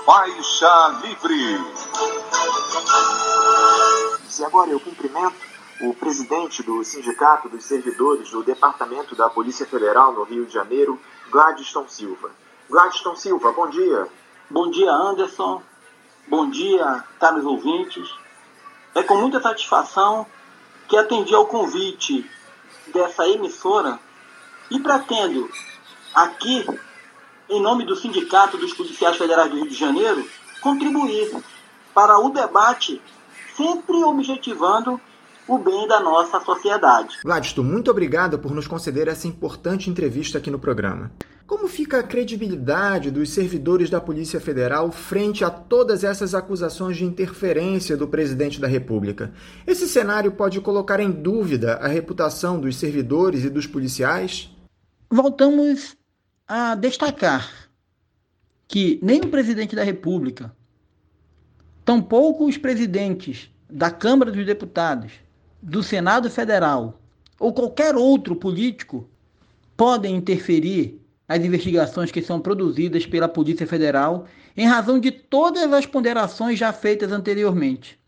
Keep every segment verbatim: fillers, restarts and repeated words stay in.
Faixa Livre. E agora eu cumprimento o presidente do Sindicato dos Servidores do Departamento da Polícia Federal no Rio de Janeiro, Gladstone Silva. Gladstone Silva, bom dia. Bom dia, Anderson. Bom dia, caros ouvintes. É com muita satisfação que atendi ao convite dessa emissora e pretendo, aqui, em nome do Sindicato dos Policiais Federais do Rio de Janeiro, contribuir para o debate, sempre objetivando o bem da nossa sociedade. Gladstone, muito obrigado por nos conceder essa importante entrevista aqui no programa. Como fica a credibilidade dos servidores da Polícia Federal frente a todas essas acusações de interferência do presidente da República? Esse cenário pode colocar em dúvida a reputação dos servidores e dos policiais? Voltamos a destacar que nem o presidente da República, tampouco os presidentes da Câmara dos Deputados, do Senado Federal ou qualquer outro político podem interferir nas investigações que são produzidas pela Polícia Federal em razão de todas as ponderações já feitas anteriormente.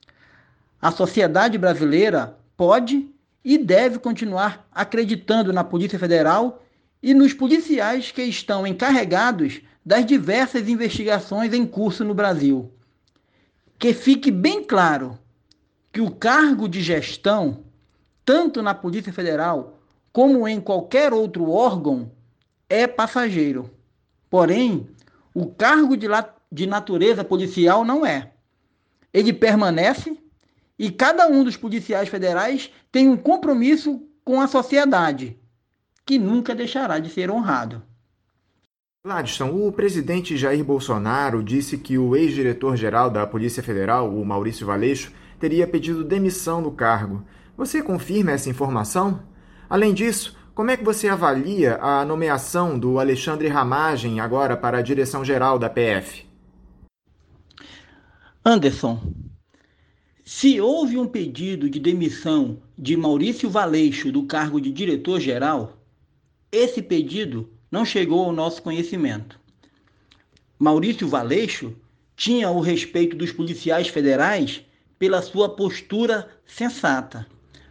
A sociedade brasileira pode e deve continuar acreditando na Polícia Federal e nos policiais que estão encarregados das diversas investigações em curso no Brasil. Que fique bem claro que o cargo de gestão, tanto na Polícia Federal como em qualquer outro órgão, é passageiro. Porém, o cargo de, la- de natureza policial não é. Ele permanece e cada um dos policiais federais tem um compromisso com a sociedade, que nunca deixará de ser honrado. Gladstone, o presidente Jair Bolsonaro disse que o ex-diretor-geral da Polícia Federal, o Maurício Valeixo, teria pedido demissão do cargo. Você confirma essa informação? Além disso, como é que você avalia a nomeação do Alexandre Ramagem agora para a direção-geral da P F? Anderson, se houve um pedido de demissão de Maurício Valeixo do cargo de diretor-geral, esse pedido não chegou ao nosso conhecimento. Maurício Valeixo tinha o respeito dos policiais federais pela sua postura sensata.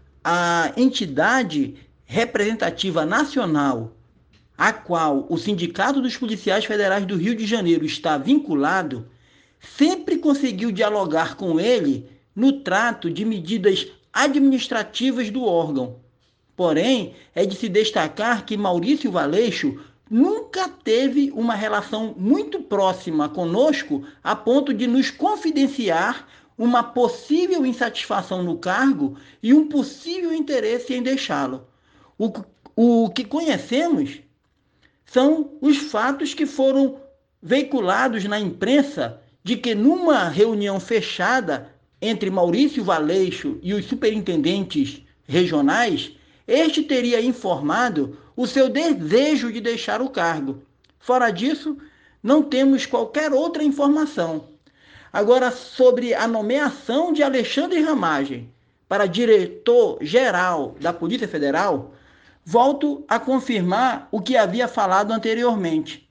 A entidade representativa nacional, a qual o Sindicato dos Policiais Federais do Rio de Janeiro está vinculado, sempre conseguiu dialogar com ele no trato de medidas administrativas do órgão. Porém, é de se destacar que Maurício Valeixo nunca teve uma relação muito próxima conosco a ponto de nos confidenciar uma possível insatisfação no cargo e um possível interesse em deixá-lo. O, o que conhecemos são os fatos que foram veiculados na imprensa de que numa reunião fechada entre Maurício Valeixo e os superintendentes regionais, este teria informado o seu desejo de deixar o cargo. Fora disso, não temos qualquer outra informação. Agora, sobre a nomeação de Alexandre Ramagem para diretor-geral da Polícia Federal, volto a confirmar o que havia falado anteriormente.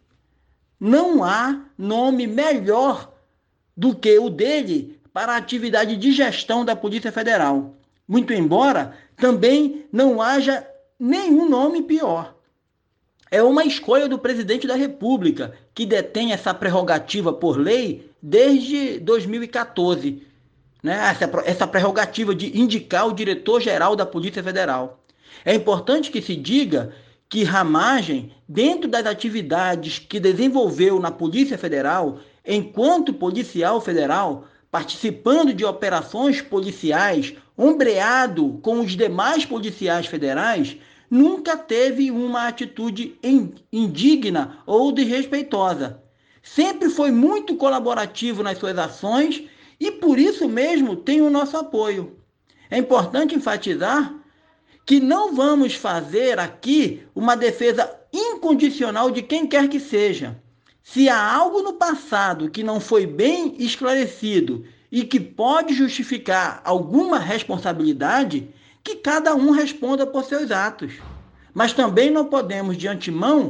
Não há nome melhor do que o dele para a atividade de gestão da Polícia Federal. Muito embora também não haja nenhum nome pior. É uma escolha do presidente da República, que detém essa prerrogativa por lei desde dois mil e quatorze. Né? Essa, essa prerrogativa de indicar o diretor-geral da Polícia Federal. É importante que se diga que Ramagem, dentro das atividades que desenvolveu na Polícia Federal, enquanto policial federal, participando de operações policiais, ombreado com os demais policiais federais, nunca teve uma atitude indigna ou desrespeitosa. Sempre foi muito colaborativo nas suas ações e, por isso mesmo, tem o nosso apoio. É importante enfatizar que não vamos fazer aqui uma defesa incondicional de quem quer que seja. Se há algo no passado que não foi bem esclarecido e que pode justificar alguma responsabilidade, que cada um responda por seus atos. Mas também não podemos, de antemão,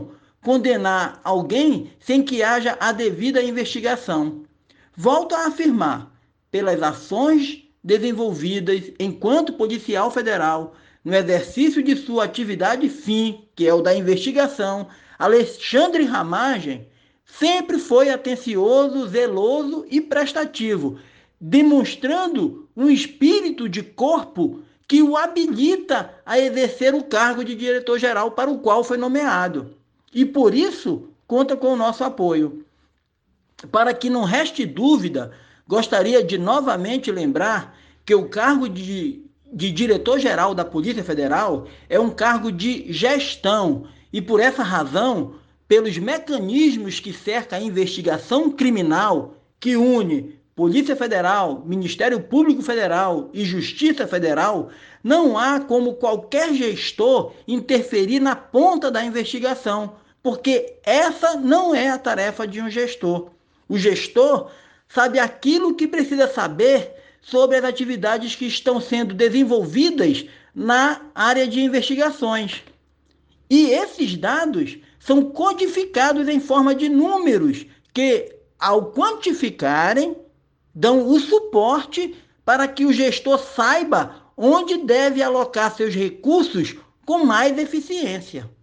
condenar alguém sem que haja a devida investigação. Volto a afirmar, pelas ações desenvolvidas enquanto policial federal, no exercício de sua atividade fim, que é o da investigação, Alexandre Ramagem sempre foi atencioso, zeloso e prestativo, demonstrando um espírito de corpo que o habilita a exercer o cargo de diretor-geral para o qual foi nomeado. E por isso, conta com o nosso apoio. Para que não reste dúvida, gostaria de novamente lembrar que o cargo de, de diretor-geral da Polícia Federal é um cargo de gestão e, por essa razão, pelos mecanismos que cercam a investigação criminal que une Polícia Federal, Ministério Público Federal e Justiça Federal, não há como qualquer gestor interferir na ponta da investigação, porque essa não é a tarefa de um gestor. O gestor sabe aquilo que precisa saber sobre as atividades que estão sendo desenvolvidas na área de investigações. E esses dados são codificados em forma de números que, ao quantificarem, dão o suporte para que o gestor saiba onde deve alocar seus recursos com mais eficiência.